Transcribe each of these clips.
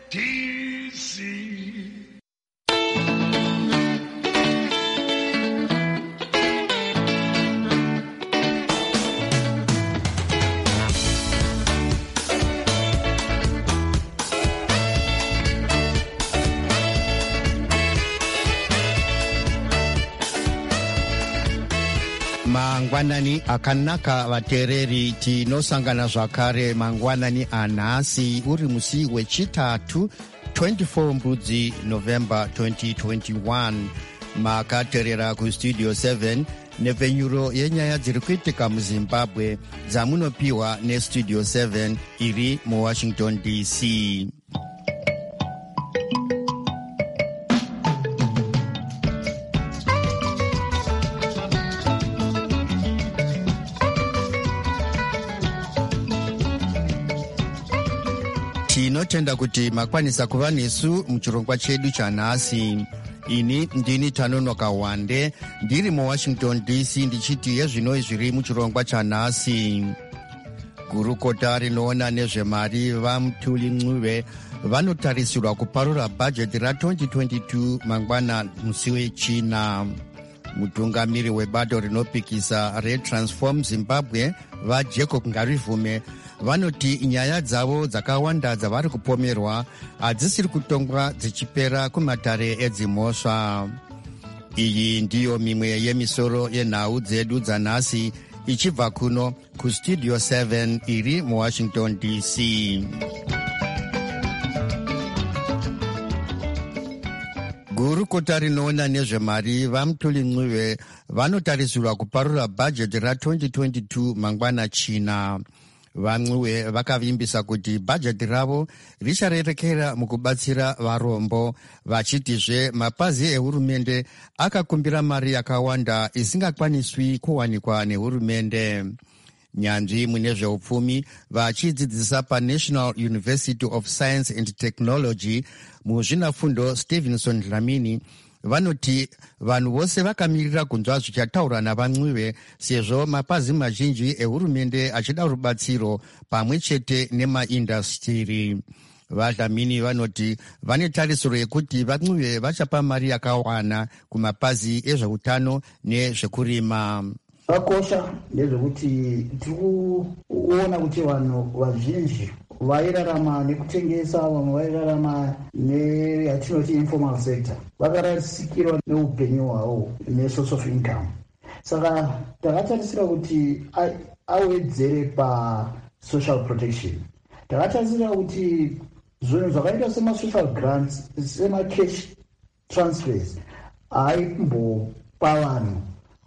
DC. Mangwanani akanaka vateereri, tinosangana zvakare mangwanani anhasi uri musi wechitatu 24 mbudzi November 2021. Makateerera kustudio 7 nepfenyuro yenyaya dziri kuitika muZimbabwe dzamunopiwa nestudio 7 iri muWashington DC. Tinotenda kuti makwanisa kuva nesu muchirongwa chedu chanhasi. Ini ndini Tanonoka Wande, ndiri muWashington DC, ndichiti yezvinoi zviri muchirongwa chanhasi. Gurukota rinoona nezvemari vaMutuli Ncube vanotarisirwa kuparura bhajeti ra2022 mangwana musi wechina. Mutungamiri webato rinopikisa reTransform Zimbabwe vaJacob Ngarivume vanoti nyaya dzavo dzakawanda dzavari kupomerwa hadzisiri kutongwa dzichipera kumatare edzimhosva. Iyi ndiyo mimwe yemisoro yenhau dzedu dzanhasi ichibva kuno kustudio 7 iri muWashington DC. Gurukota rinoona nezvemari vaMutuli Ncube vanotarisirwa kuparura bhajeti ra2022 mangwana china. VaNcube vakavimbisa kuti bhajeti ravo richarerekera mukubatsira varombo, vachitizve mapazi ehurumende akakumbira mari yakawanda isingakwaniswi kuwanikwa nehurumende. Nyanzvi mune zveupfumi vachidzidzisa paNational University of Science and Technology muzvinafundo Stevenson Dlamini vanoti vanhu vose vakamirira kunzwa zvichataurwa navaNcube sezvo mapazi mazhinji ehurumende achida rubatsiro pamwe chete nemaindastiri. VaDlamini vanoti vane tarisiro yekuti vaNcube vachapa mari yakawana kumapazi ezveutano nezvekurima. Zvakosha ndezvekuti tiri kuona kuti vanhu vazhinji vairarama nekutengesa, vamwe vairarama neyatinoti informal sector, vakarasikirwa neupenyu hwavo nesource of income. Saka takatarisira kuti awedzere pasocial protection. Takatarisira kuti zvinhu zvakaita semasocial grants, semacash transfers aimbopa vanhu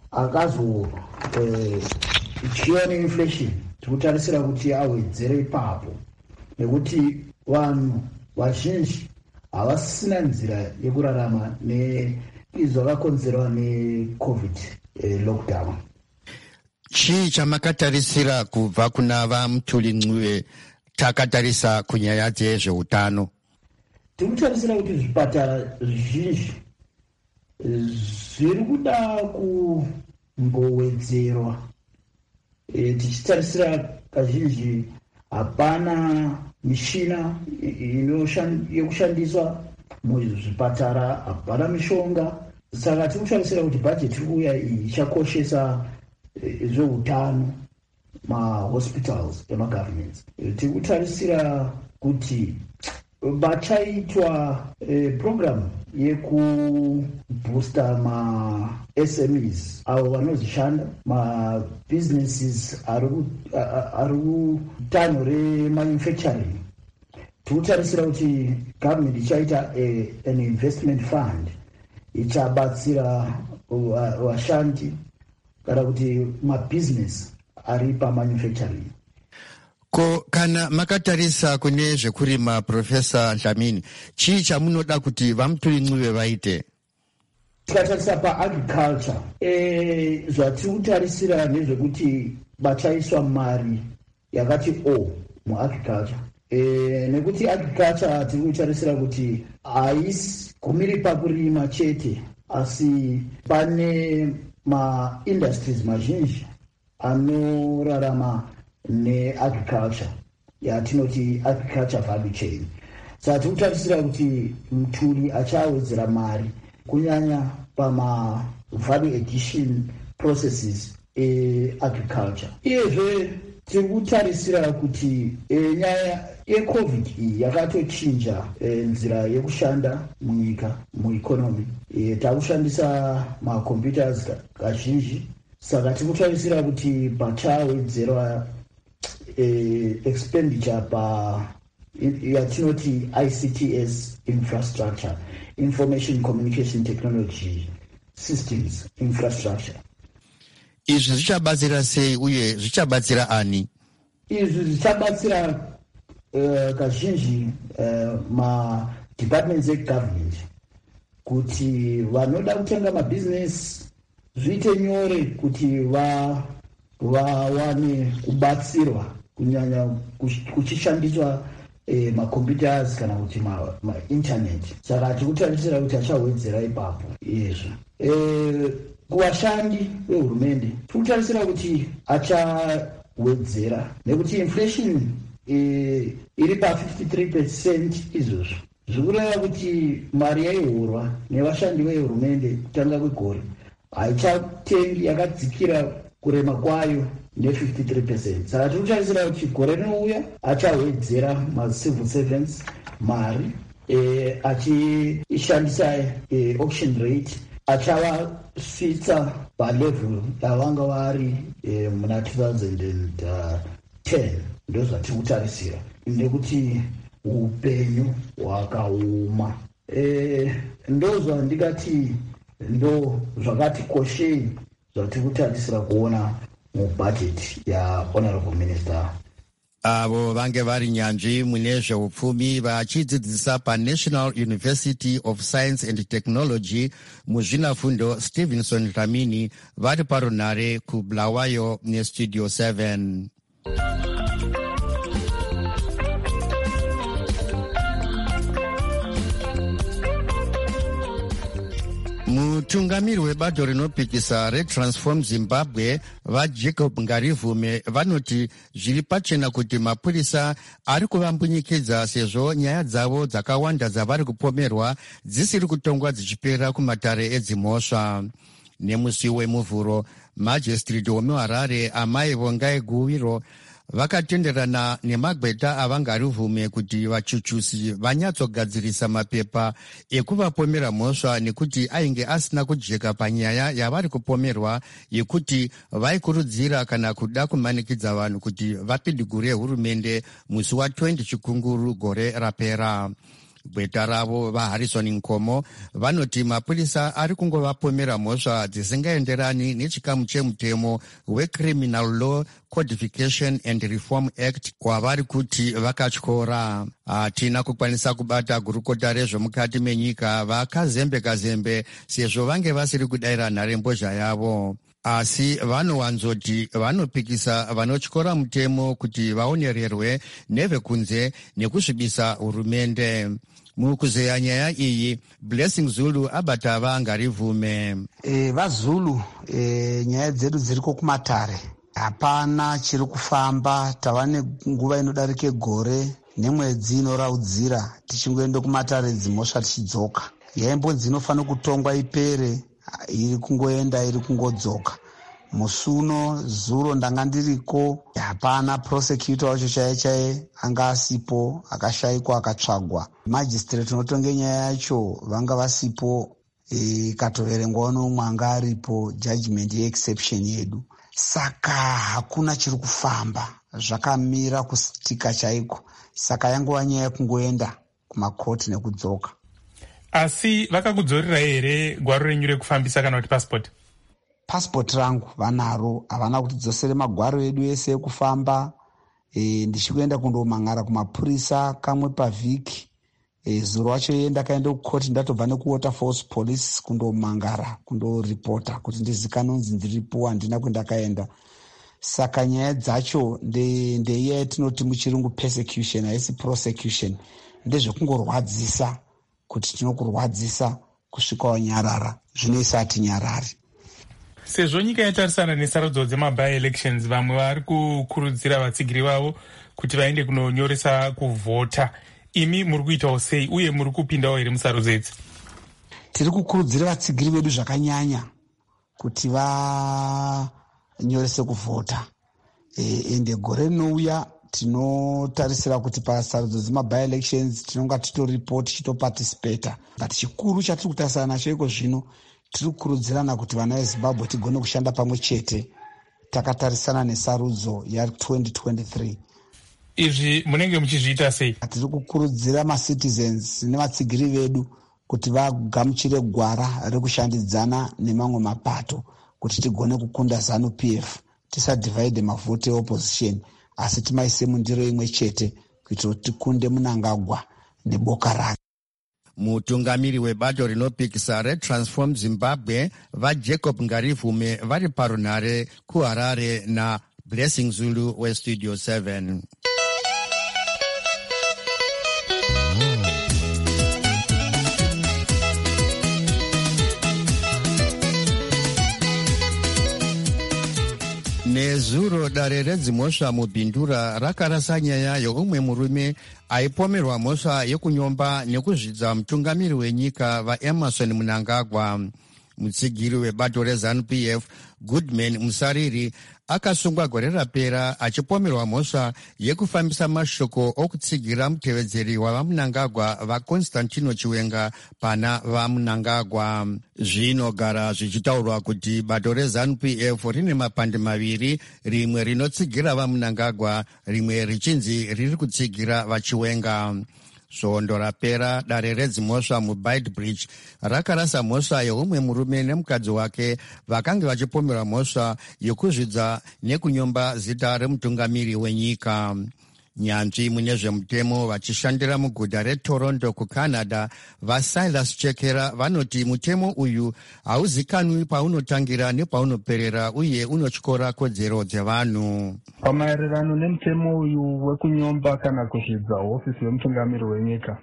akazochiwa neinflation. Tikutarisira kuti awedzere ipapo nekuti vanhu vazhinji havasisina nzira yekurarama nezvakakonzerwa neCovid lockdown. Chii chamakatarisira kubva kuna vaMutuli Ncube takatarisa kunyaya dzezveutano? Tikutarisira kuti zvipatara zvizhinji zviri kuda kumbowedzerwa. Tichitarisira kazhinji hapana mishina yekushandiswa muzvipatara, hapana mishonga. Saka tikutarisira kuti bhajeti iri kuuya iyi ichakoshesa zveutano, mahospitals emagovernments. Tikutarisira kuti bachaitwa program yekuboosta ma-SMEs avo vanozishanda, ma-businesses ari kutanho remanufacturing. Tikutarisira kuti government ichaita an investment fund ichabatsira vashandi kana kuti mabusiness ari pamanufacturing. Ko kana makatarisa kune zvekurima, Profesa Dlamini, chii chamunoda kuti vaMutuli Ncube vaite? Tikatarisa paagriculture, zvatiri kutarisira nezvekuti bachaiswa mari yakati muagriculture. Nekuti agriculture tiri kutarisira kuti haigumiri pakurima chete, asi pane ma-industries mazhinji anorarama neagriculture, yatinoti agriculture value chain. saka tiri kutarisira kuti muturi achawedzera mari kunyanya pama-value addition processes agriculture. Iyezve tiri kutarisira kuti nyaya yecovid iyi yakatochinja nzira yekushanda munyika mueconomy. Takushandisa macomputers kazhinji, saka tiri kutarisira kuti pachawedzerwa expenditure yatinoti ICTS infrastructure, information communication technology systems infrastructure. Izvi zvichabatsira sei uye zvichabatsira ani? Izvi zvichabatsira kazhinji ma-departments egovernment kuti vanoda kutenga mabhizinesi zviite nyore kuti vawane kubatsirwa kunyanya kuchishandiswa macomputers kana kuti mainternet. Saka tikutarisira kuti achawedzera ipapo. Izvo kuvashandi vehurumende tikutarisira kuti achawedzera nekuti inflation iri pa53% izvozvo zvikureva kuti mari yaihorwa nevashandi vehurumende kutanga kwegore haichatengi, yakadzikira kurema kwayo ne53%. Saka tiri kutarisira kuti gore rinouya achawedzera macivil servants mari achishandisa auction rate, achavasvitsa palevel yavanga vari muna 2010. Ndo zvatiri kutarisira nekuti upenyu hwakaoma. Ndo zvandikati ndo zvakati koshei zvatiri kutarisira kuona mubhajeti yahonorable minister. Avo vange vari nyanzvi mune zveupfumi vachidzidzisa paNational University of Science and Technology muzvinafundo Stevenson Dlamini vari parunhare kuBulawayo neStudio 7. Mutungamiri webato rinopikisa reTransform Zimbabwe vaJacob Ngarivume vanoti zviri pachena kuti mapurisa ari kuvambunyikidza sezvo nyaya dzavo dzakawanda dzavari kupomerwa dzisiri kutongwa dzichipera kumatare edzimhosva. Nemusi wemuvhuro, majistrate wemuHarare Amai Vongai Guwiro vakatenderana nemagweta avangarivume kuti vachuchusi vanyatsogadzirisa mapepa ekuvapomera mhosva nekuti ainge asina kujeka panyaya yavari kupomerwa yekuti vaikurudzira kana kuda kumanikidza vanhu kuti vapindigure hurumende musi wa20 Chikunguru gore rapera. Gweta ravo vaHarrison Nkomo vanoti mapurisa ari kungovapomera mhosva dzisingaenderani nechikamu chemutemo weCriminal Law Codification and Reform Act kwavari kuti vakatyora. Hatina kukwanisa kubata gurukota rezvomukati menyika vakazembe-kazembe sezvo vange vasiri kudayira nharembozha yavo. Asi vanowanzoti vanopikisa vanotyora mutemo kuti vaonererwe nevekunze nekuzvibisa hurumende. Mukuzeya nyaya iyi, Blessing Zulu abata vangarivume. VaZulu nyaya dzedu dziriko kumatare, hapana chiri kufamba. Tava nenguva inodarike gore nemwedzi inoraudzira tichingoenda kumatare dzimhosva tichidzoka. Yaimbonzi inofanira kutongwa ipere, iri kungoenda iri kungodzoka. Musuno zuro ndanga ndiriko, hapana prosecutor wacho chaiye anga asipo, akashayikwa akatsvagwa. Magistrate unotonge nyaya yacho vanga vasipo, ikatoverengwa nomwe anga aripo, judgment yeexception yedu. Saka hakuna chiri kufamba, zvakamira kustika chaiko. Saka yangova nyaya kungoenda kumakoti nekudzoka. Asi vakakudzorera here gwaro renyu rekufambisa kana kuti passport? Passport rangu vanaro, havana kuti dzosere magwaro edu ese ekufamba. Ndichikuenda kundomang'ara kumapurisa kamwe pavhiki. Zuro wacho iye ndakaenda kukoti ndatobva nekuWaterfalls Police kundomangara, kundoripota kuti ndizikanonzi ndiripo, handina kwendakaenda. Saka nyaya dzacho ndeiya yatinoti muchirungu persecution, haisi prosecution. Ndezvekungorwadzisa kuti tinokurwadzisa kusvika wanyarara, zvinoisa ati nyarari. Sezvo nyika yatarisana nesarudzo dzemaby-elections, vamwe vari kukurudzira vatsigiri vavo kuti vaende kunonyoresa kuvhota. imi muri kuitawo sei uye muri kupindawo here musarudzo idzi? Tiri kukurudzira vatsigiri vedu zvakanyanya kuti vanyorese kuvhota. Ende gore rinouya tinotarisira kuti pasarudzo dzemabi-elections tinonga titoripoti tichitopatisipeta. But chikuru chatiri kutarisana nacho iko zvino tiri kukurudzirana kuti vana vezimbabwe tigone kushanda pamwe chete takatarisana nesarudzo ya2023. Izvi munenge muchizviita sei? Tiri kukurudzira macitizens nevatsigiri vedu kuti vagamuchire gwara rekushandidzana nemamwe mapato kuti tigone kukunda ZANU-PF, tisadivhaidhe mavhoti eopposition asi timaise mundiro imwe chete kuitira kuti tikunde Mnangagwa neboka rake. Mutungamiri webato rinopikisa reTransform Zimbabwe vaJacob Ngarivume vari parunhare kuHarare naBlessing Zulu weStudio 7. Nezuro dare redzimhosva mubhindura rakarasa nyaya yeumwe murume aipomerwa mhosva yekunyomba nekuzvidza mutungamiri wenyika vaEmmerson Mnangagwa. Mutsigiri webato reZANU-PF Goodman Musariri akasungwa gore rapera achipomerwa mhosva yekufambisa mashoko okutsigira mutevedzeri wavaMnangagwa vaConstantino Chiwenga pana vaMnangagwa. Zvinogara zvichitaurwa kuti bato reZANU-PF rine mapande maviri, rimwe rinotsigira vaMnangagwa, rimwe richinzi riri kutsigira vaChiwenga. Svondo rapera dare redzimhosva muBeitbridge rakarasa mhosva yeumwe murume nemukadzi wake vakanga vachipomerwa mhosva yekuzvidza nekunyomba zita remutungamiri wenyika. Nyanzvi mune zvemutemo vachishandira muguta reToronto kuCanada vaSilas Chekera vanoti mutemo uyu hauzikanwi paunotangira nepaunoperera uye unotyora kodzero dzevanhu. Pamaererano nemutemo uyu wekunyomba kana kuzvidza hofisi yemutungamiri wenyika,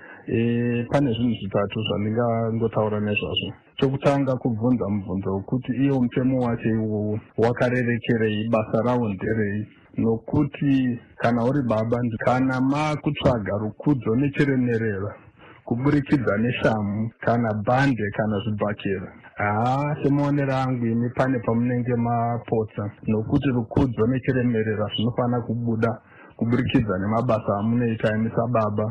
pane zvinhu zvitatu zvandingangotaura nezvazvo. Chokutanga kubvunza mubvunzo wekuti iyo mutemo wacho iwowo wakarerekerei, basa rawo nderei, nokuti kana uri baba kana makutsvaga rukudzo nechiremerera kuburikidza neshamu kana bhande kana zvibhakera, semuonero angu imi pane pamunenge mapotsa, nokuti rukudzo nechiremerera zvinofanira kubuda kuburikidza nemabasa amunoita imi sababa.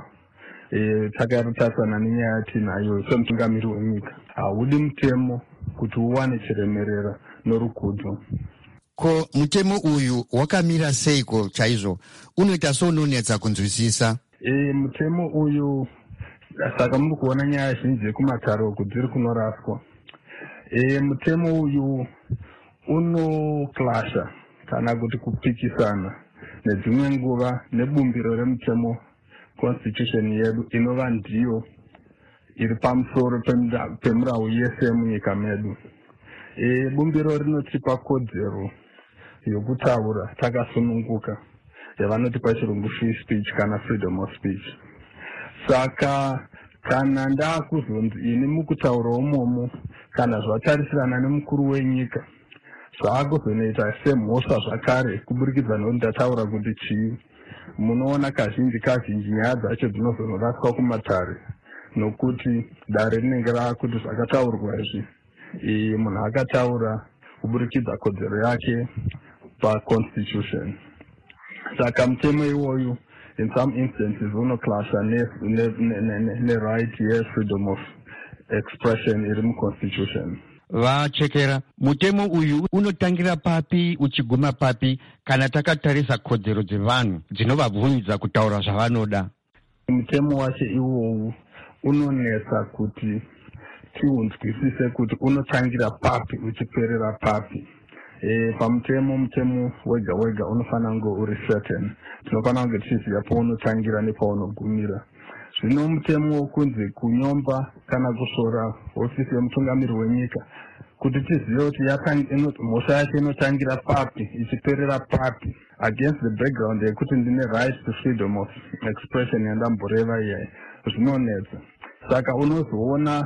Takatarisana nenyaya yatinayo semutungamiri wenyika, haudi mutemo kuti uwane chiremerera norukudzo. Ko mutemo uyu wakamira seiko chaizvo? Unoita sounonetsa kunzwisisa. Mutemo uyu, saka muri kuona nyaya zhinji dzekumatare uku dziri kunoraswa. Mutemo uyu unoklasha kana kuti kupikisana nedzimwe nguva nebumbiro remutemo constitution yedu inova ndiyo iri pamusoro pemurau yese munyika medu. Bumbiro rinotipa kodzero yokutaura takasununguka, yavanoti pachirungu free speech kana freedom of speech. Saka kana ndakuzonzi ini mukutaura umomo kana zvatarisirana nemukuru wenyika zvaakuzonoita semhosva zvakare kuburikidza nokuti ndataura kuti chii, munoona kazhinji nyaya dzacho dzinozoraswa kumatare nokuti dare rinenge raakuti zvakataurwa izvi munhu akataura kuburikidza kodzero yake paconstitution. Saka mutemo iwoyu in some instances unoklasha ne-right ye-freedom of expression iri muconstitution. Vachekera, mutemo uyu unotangira papi uchiguma papi kana takatarisa kodzero dzevanhu dzinovabvumidza kutaura zvavanoda? Mutemo wacho iwowu unonetsa kuti tiunzwisise kuti unotangira papi uchiperera papi. Pamutemo wega wega unofanira kunge uri certain. Tinofanira kunge tichiziva paunotangira nepaunogumira. Zvino mutemo wokunzi kunyomba kana kusora hofisi yemutungamiri wenyika, kuti tizive kuti mhosva yacho inotangira papi ichiperera papi, against the background yekuti ndine right to freedom of expression yandamboreva iyayi, zvinonetsa. Saka unozoona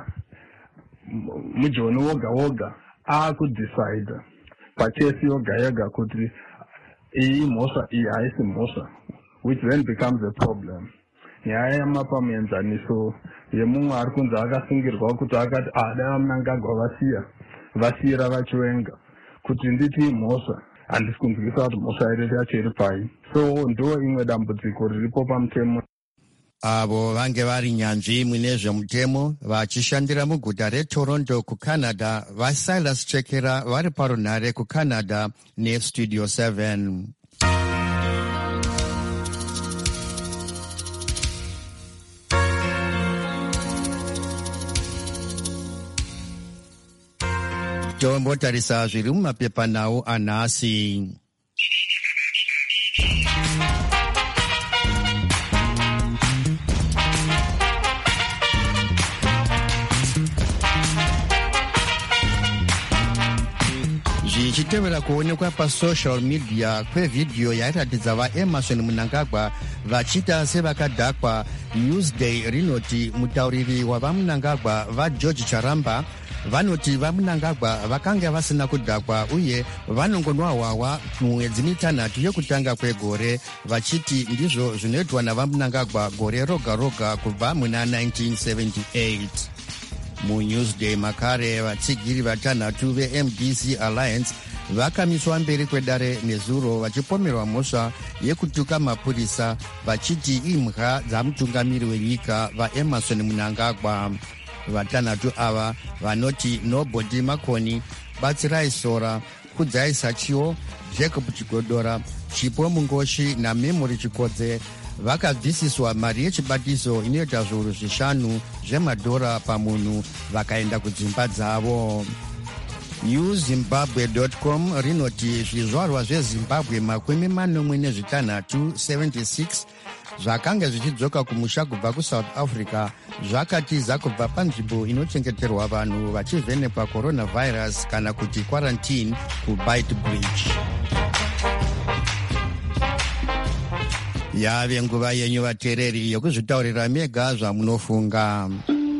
mujoni woga woga akudecide pachesi yoga yoga kuti iyi mhosva iyi haisi mhosva, which then becomes a problem. nyaya yamapamuenzaniso yemumwe ari kunzi akasungirwa kuti akati dai Mnangagwa vasiyira vachiwenga kuti nditi mhosva handisi kunzwisa kuti mhosva iri yacho iri pai. So ndo imwe dambudziko riripo pamutemo. Avo vange vari nyanzvi mune zvemutemo vachishandira muguta reToronto kuCanada vaSilas Chekera vari parunhare kuCanada neStudio 7. Tombotarisa zviri mumapepanhau anhasi. Zvichitevera kuonekwa pasocial media kwevhidhiyo yairatidza vaEmmerson Mnangagwa vachiita sevakadhakwa, Newsday rinoti mutauriri wavaMnangagwa vaGeorge Charamba vanoti vaMnangagwa vakanga vasina kudhakwa uye vanongonwa hwahwa mwedzi mitanhatu yekutanga kwegore, vachiti ndizvo zvinoitwa navaMnangagwa gore roga roga kubva muna 1978. MuNewsday makare vatsigiri vatanhatu veMDC Alliance vakamiswa mberi kwedare nezuro vachipomerwa mhosva yekutuka mapurisa vachiti imhwa dzamutungamiri wenyika vaEmmerson Mnangagwa. Vatanhatu ava vanoti Nobody Makoni, Batsirai Sora, Kudzai Sachiwo, Jacob Chigodora, Chipo Mungoshi naMemory Chikodze vakabvisiswa mari yechibatiso inoita zviuru 5 zvemadhora pamunhu vakaenda kudzimba dzavo. NewZimbabwe.com rinoti zvizvarwa zveZimbabwe 46 76 zvakanga zvichidzoka kumusha kubva kuSouth Africa zvakatiza kubva panzvimbo inochengeterwa vanhu vachivhenekwa coronavirus kana kuti quarantine kuBeitbridge. Yave nguva yenyu vateereri yokuzvitaurira mega zvamunofunga.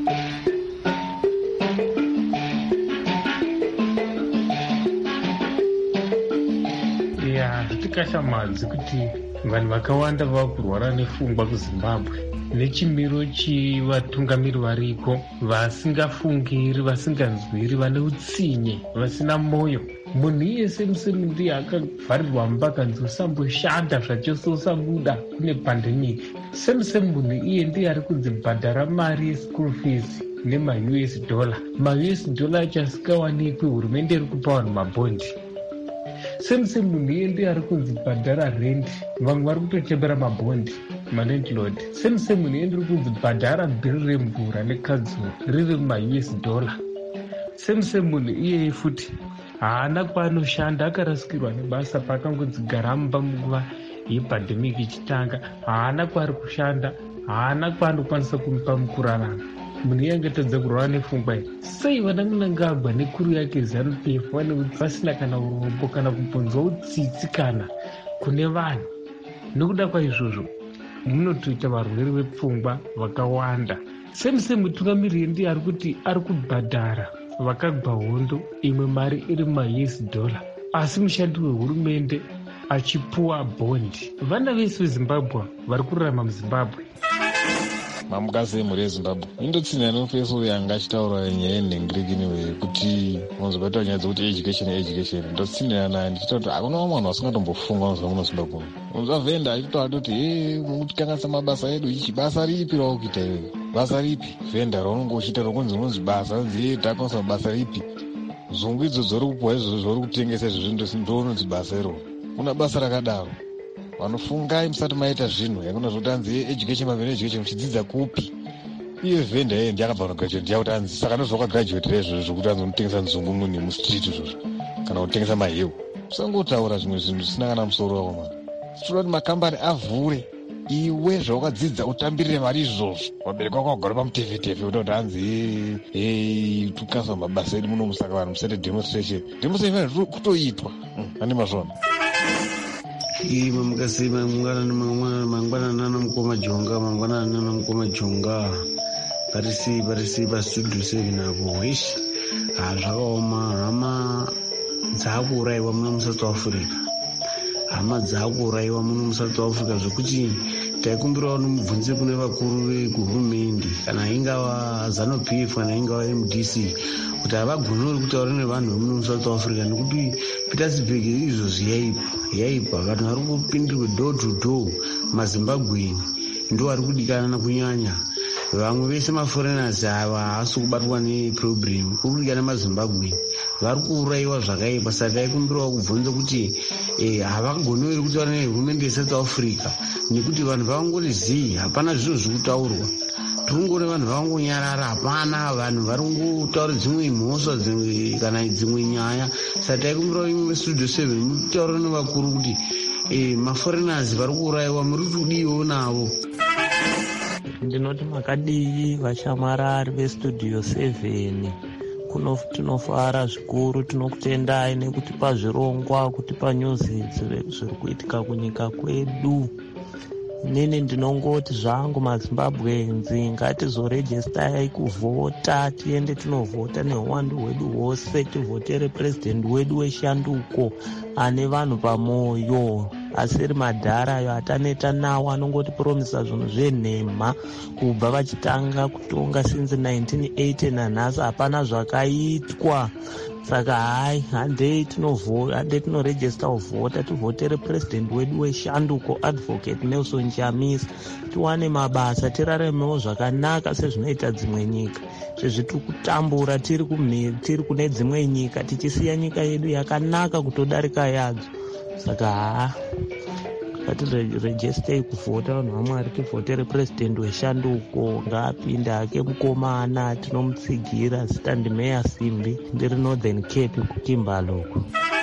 Tikashamadzi kuti vanhu vakawanda vava kurwara nepfungwa kuZimbabwe nechimiro chivatungamiri variko vasingafungiri, vasinganzwiri, vane utsinye, vasina moyo. Munhu iyese musemu ndiye akavharirwa mumba akanzi usamboshanda zvachose, usabuda kune pandemic. Semusemu munhu iye ndiye ari kudzibhadhara mari yeschool fees nemaUS dollar. MaUS dollar acho asikawanikwi, hurumende iri kupa vanhu mabhondi. Semusemu munhu iye ndiye ari kunzibhadhara rent, vamwe vari kutochembera mabhondi malandlord. Semusemu munhu iye ndiri kunzibhadhara bhiri remvura nekadzuro riri mumaUS dollar. Semusemu munhu iyeye futi haana kwaanoshanda, akarasikirwa nebasa paakangodzigara mumba munguva yepandemic ichitanga. Haana kwaari kushanda, haana kwaanokwanisa kumupa mukurarama. Munhu iye angatadza kurwara nepfungwa iyi. Sei vana Mnangagwa nekuru yake ZANU-PF vasina kana urombo kana kubvunzwa utsitsi kana kune vanhu? Nokuda kwaizvozvo munotoita varwere vepfungwa vakawanda. Semusemu mutungamiri ndiye ari kuti ari kubhadhara vakagwa hondo, imwe mari iri mumaUS dollar, asi mushandi wehurumende achipuwa bhondi. Vana vese veZimbabwe vari kurarama muZimbabwe. Mamukazi emhuri yeZimbabwe indotsinira nomufeso yanga achitaura nyaya yenhengirikini kuti unozobata nyaya dzokuti education ndotsinira naye ndichita kuti hakuna vanhu vasingatombofunga unozva muno Zimbabwe. Unozva vhenda achitotaura kuti mutikanganisa mabasa edu ichi basa ripi rakuita iwe, basa ripi vhenda raunonge uchiita rokunzi unonzi basa nzi takanisa basa ripi. Zungu idzo dzori kupuwa izvozvo zvori kutengesa izvozvo ndononzi basa iro. Kuna basa rakadaro vanofungai musati maita zvinhu yakuna zvotanzi education mavheni education muchidzidza kupi. Iye vhenda yeye ndiyakabva kugraduate ndiyakutanzi saka ndozva wakagraduatira izvozvo zvokuti anzonotengesa nzungu muni mustriti izvozvo kana kutengesa mahewu. Usangotaura zvimwe zvinhu zvisina kana musoro wako mani. Tinoda kuti makambani avhure, iwe zvawakadzidza utambirire mari izvozvo. Vabereki vako vagara pamutefetefe kuti hanzi tukasa mabasa edu muno musaka vanhu musete demonstration kutoitwa ane mazvona. Mamukasima mangwanana nomukoma jonga parisi pastudio 7 apo ishi zvakaoma. Hama dzakuuraiwa muno musouth africa, hama dzakuuraiwa muno musouth africa zvekuti taikumbirawo nomubvunze kune vakuru vekuhurumende kana ingava ZANU-PF kana ingava MDC kuti havagonori kutaura nevanhu vemuno South Africa, nekuti Pietersburg izvozvi yaipa vanhu vari kupindirwe door to door. mazimbabweni ndo vari kudikana kunyanya. Vamwe vese maforeigners ava haasi kubatwa neproblem, kuri kudikana mazimbabweni vari kuuraiwa zvakaipa. Saka taikumbirawo kubvunza kuti havagonori kutaura nehurumende yeSouth Africa nekuti vanhu vavangorizivi, hapana zvinhu zviri kutaurwa. Tungore vanhu vangonyarara, hapana vanhu vari kutaura dzimwe mhosva kana dzimwe nyaya. Saka taikumbirawo imwe Studio 7 mutaura nevakuru kuti maforeigners vari kuuraiwa, muri kudiwo navo. Ndinoti makadii vashamarari veStudio 7, tinofara zvikuru, tinokutendai nekutipa zvirongwa, kutipa nyuzi zviri kuitika kunyika kwedu. Inini ndinongoti zvangu maZimbabwenzi ngatizorejestai kuvhota, tiende tinovhota neuwandu hwedu hwose, tivhotere purezidendi wedu weshanduko ane vanhu pamoyo, asiri madharayo ataneta nawo anongotipromisa zvinhu zvenhema kubva vachitanga kutonga since 1980 nanhasi hapana zvakaitwa. Saka handei tinorejesta kuvhota, tivhotere purezidendi wedu weshanduko Advocate Nelson Chamisa, tiwane mabasa, tiraremewo zvakanaka sezvinoita dzimwe nyika. Zvezvitiri kutambura tiri kune dzimwe nyika, tichisiya nyika yedu yakanaka kutodarika yadzo. Saka ngatirejestei kuvhota, vanhu vaMwari, tivhotere purezidendi weshanduko. Ngaapinde hake mukomana, tinomutsigira. Zita ndiMeya Simbi, ndiri Northern Cape kuKimberley.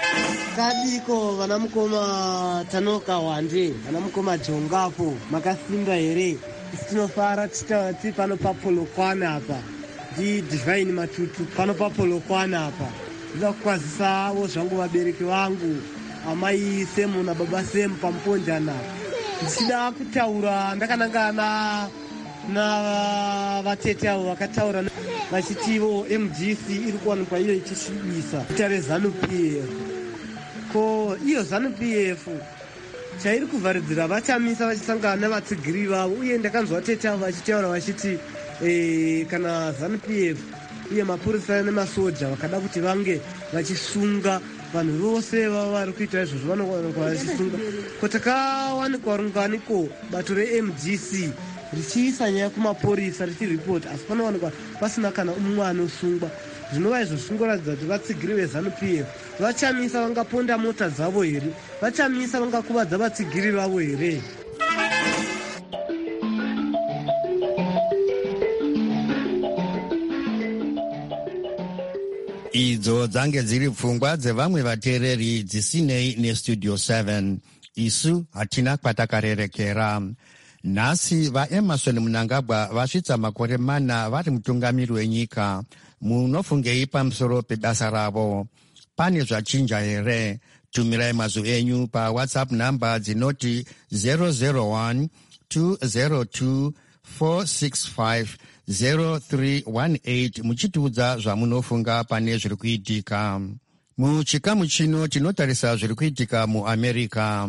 Kadiko vana mukoma Tanoka Wande, vana mukoma Jongapo, makasimba here? Tinofara titi pano papolokwana apa, ndi Divine Matutu pano papolokwana apa. Ndida kukwazisawo zvangu vabereki vangu, amai Semu nababa Semu pamuponjana. Ndichida kutaura ndakanangana na vatete avo vakataura vachitivo MDC iri kuwanikwa iyo ichisvibisa guta reZANU-PF. Ko iyo ZANU-PF chairi kuvharidzira vachamisa vachisangana nevatsigiri vavo, uye ndakanzwa vatete avo vachitaura vachiti kana ZANU-PF uye mapurisa nemasoja vakada kuti vange vachisunga vanhu vose vava vari kuita izvozvo vanowanikwa vachisunga. Ko takawanikwa runganiko bato reMDC richiisa nyaya kumapurisa richiripota, asi panowanikwa pasina kana umwe anosungwa. Zvinova izvo zvingoratidza kuti vatsigiri veZANU-PF vachamisa vangaponda mota dzavo here? Vachamisa vangakuvadza vatsigiri vavo here? Idzo dzange dziri pfungwa dzevamwe vateereri dzisinei neStudio 7. Isu hatina kwatakarerekera. Nhasi vaEmerson Mnangagwa vasvitsa makore 4 vari mutungamiri wenyika. Munofungei pamusoro pebasa ravo? Pane zvachinja here? Tumirai mazwi enyu paWhatsApp namba dzinoti 001 202 465 0318 muchitiudza zvamunofunga pane zviri kuitika. Muchikamu chino tinotarisa zviri kuitika muAmerica.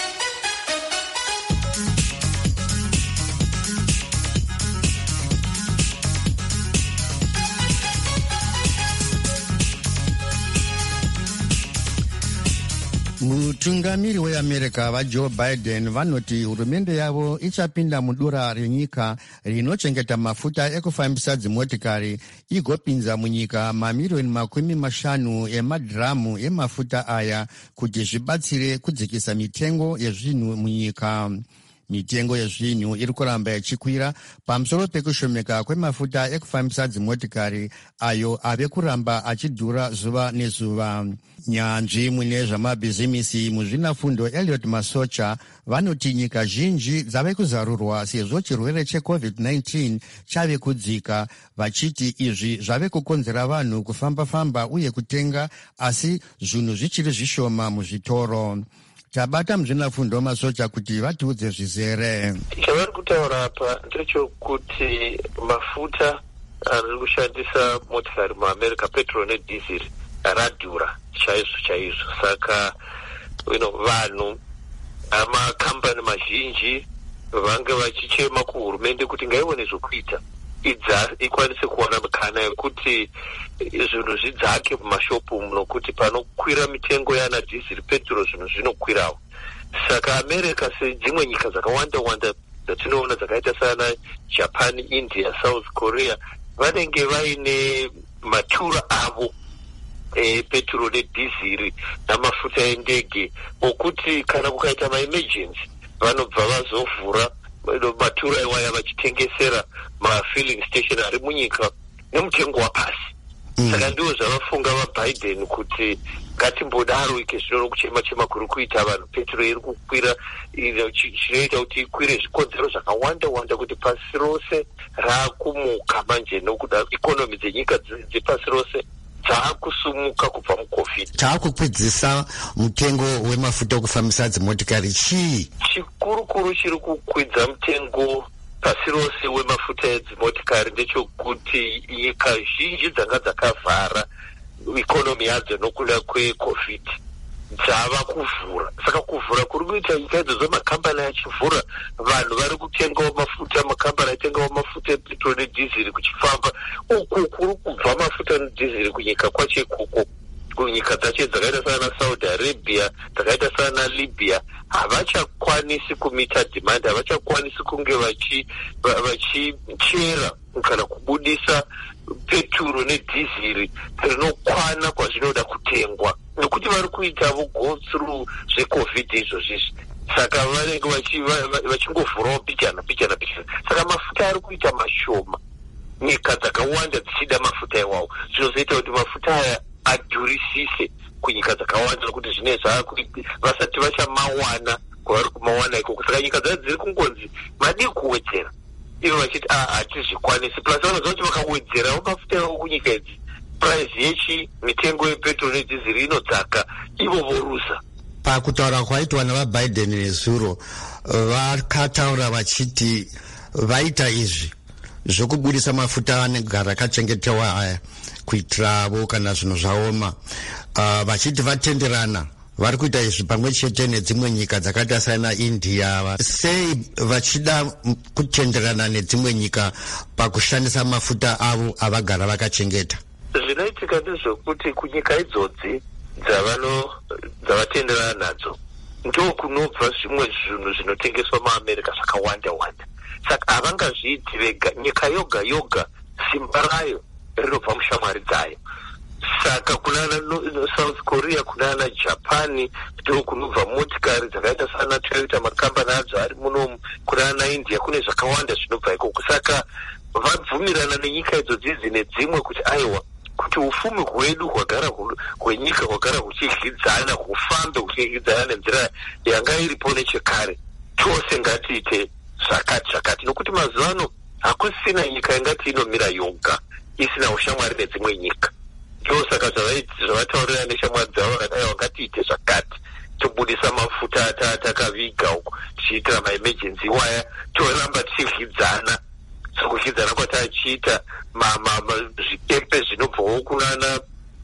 Mutungamiri weAmerica vaJoe Biden vanoti hurumende yavo ichapinda mudura renyika rinochengeta mafuta ekufambisa dzimotikari igopinza munyika mamiliyoni 50 emadhiramu emafuta aya kuti zvibatsire kudzikisa mitengo yezvinhu munyika. Mitengo yezvinhu iri kuramba ichikwira pamusoro pekushomeka kwemafuta ekufambisa dzimotikari ayo ave kuramba achidhura zuva nezuva. Nyanzvi mune zvamabhizimisi muzvinafundo Elliot Masocha vanoti nyika zhinji dzave kuzarurwa sezvo chirwere cheCovid-19 chave kudzika, vachiti izvi zvave kukonzera vanhu kufamba-famba uye kutenga, asi zvinhu zvichiri zvishoma muzvitoro. Tabata muzvinafundo Masocha kuti vatiudze zvizere. Chavari kutaura apa ndechokuti mafuta ari kushandisa motikari muAmerica, petrol nedhiziri, radhura chaizvo. Saka vanhu, amakambani mazhinji vange vachichema kuhurumende kuti ngaione zvokuita ikwanise kuwana mukana yekuti zvinhu zvidzake mumashopu nokuti panokwira mitengo yana dhiziri petro zvinhu zvinokwirawo. Saka America sedzimwe nyika dzakawanda dzatinoona dzakaita sana Japan, India, South Korea vanenge vaine matura avo petro nedhiziri namafuta endege okuti kana kukaita maemergency vanobva vazovhura matura iwaya vachitengesera mafilling station ari munyika nemutengo wapasi. Saka ndiwo zvavafunga vaBiden kuti ngatimbodaro ike zvino kuchema kuri kuita vanhu petro iri kukwira zvinoita kuti ikwire zvikonzero zvakawanda kuti pasi rose raakumuka manje nokuda ikonomi dzenyika dzepasi rose dzaakusumuka kubva muCovid. Taakukwidza mutengo wemafuta okufambisa dzimotikari chii? Chikuru chiri kukwidza mutengo pasi rose wemafuta edzimotikari ndechekuti nyika zhinji dzanga dzakavhara ikonomi yadzo nokuda kweCovid dzava kuvhura. Saka kuvhura kuri kuita nyika idzodzo makambani achivhura, vanhu vari kutengawo mafuta, makambani aitengawo mafuta epetro nedhiziri kuchifamba. Uku kuri kubva mafuta nedhiziri kunyika kwacho ikoko, kunyika dzacho dzakaita sana Saudi Arabia, dzakaita sana Libya, havachakwanisi kumita demand, havachakwanisi kunge vachichera kana kubudisa petro nedhiziri rinokwana kwazvinoda kutengwa, nekuti vari kuita go through zveCovid izvozvizvi. Saka vanenge vachingovhurawo pichana. Saka mafuta ari kuita mashoma, nyika dzakawanda dzichida mafuta iwawo, zvinozoita kuti mafuta aya adhurisise kunyika dzakawanda, nokuti zvine vasati vachamawana kwavari kumawana ikoko. Saka nyika dzacho dziri kungonzi madii kuwedzera, ivo vachiti hatizvikwanisi. Plus vanoziva kuti vakawedzerawo mafuta iwawo kunyika idzi, price mitengo yepetro nedhiziri inodzaka, ivo vorusa. Pakutaura kwaitwa navaBiden nezuro, vakataura vachiti vaita izvi zvokubudisa mafuta anegara akachengetewa aya kuitiravo kana zvinhu zvaoma, vachiti vatenderana vari kuita izvi pamwe chete nedzimwe nyika dzakaita sana India. Sei vachida kutenderana nedzimwe nyika pakushandisa mafuta avo avagara vakachengeta? Zvinoitika ndezvokuti kunyika idzodzi dzavatenderana nadzo ndo kunobva zvimwe zvinhu zvinotengeswa muAmerica zvakawanda. Saka havangazviiti vega, nyika yoga simba rayo rinobva mushamwari dzayo. Saka kunana South Korea, kunana Japan ndo kunobva motikari dzakaita sana Toyota, makambani adzo ari munomu, kunana India kune zvakawanda zvinobva ikoko. Saka vabvumirana nenyika idzodzi nedzimwe kuti aiwa, kuti ufumi hwedu hwenyika hwagara huchidyidzana, hufambe huchidyidzana nenzira yanga iripo nechekare, tose ngatiite zvakati, nokuti mazuva ano hakusina nyika ingati inomira yoga isina ushamwari nedzimwe nyika. Ndosaka zvavataurira neshamwari dzavo vakadai wakatiite zvakati, tobudisa mafuta atakaviga uku tichiitira maemergency waya, toramba tichidyidzana. Sokudyidzana kwatachiita zvikepe zvinobvawo kunana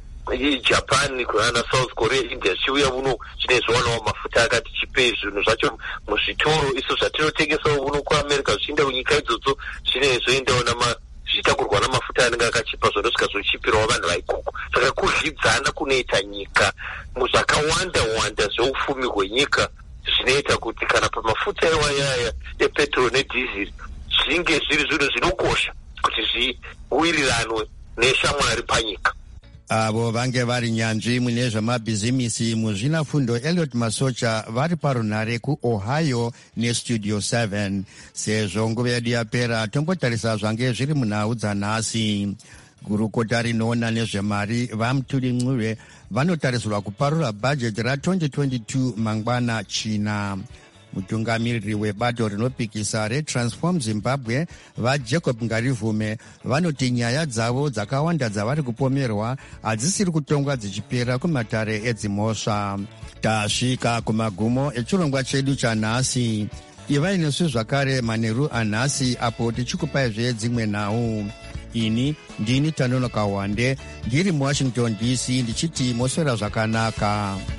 Japan, kunana South Korea, India, chiuya uno chinezvowanawo mafuta akati chipei zvinhu zvacho muzvitoro. Isu zvatinotengesawo uno kuAmerica zvichienda kunyika idzodzo zvinezoendawo zvichitakurwa namafuta anenge akachipa zvonosvika zvochipirawo vanhu vaikoko. Saka kudyidzana kunoita nyika muzvakawanda zveufumi hwenyika, zvinoita kuti kana pamafuta iwayaya epetro nedhiziri zvinge zviri zvinhu zvinokosha kuti zviwiriranwe neshamwari panyika. Avo vange vari nyanzvi mune zvamabhizimisi muzvinafundo Elliot Masocha vari parunhare kuOhio neStudio 7. Sezvo nguva yedu yapera, tombotarisa zvange zviri munhau dzanhasi. Gurukota rinoona nezvemari vaMutuli Ncube vanotarisirwa kuparura bhajeti ra2022 mangwana China. Mutungamiriri webato rinopikisa reTransform Zimbabwe vaJacob Ngarivume vanoti nyaya dzavo dzakawanda dzavari kupomerwa hadzisiri kutongwa dzichipera kumatare edzimhosva. Tasvika kumagumo echirongwa chedu chanhasi. Ivai nesu zvakare manheru anhasi apo tichikupai dzimwe nhau. Ini ndini Tanonoka Wande ndiri muWashington DC ndichiti moswera zvakanaka.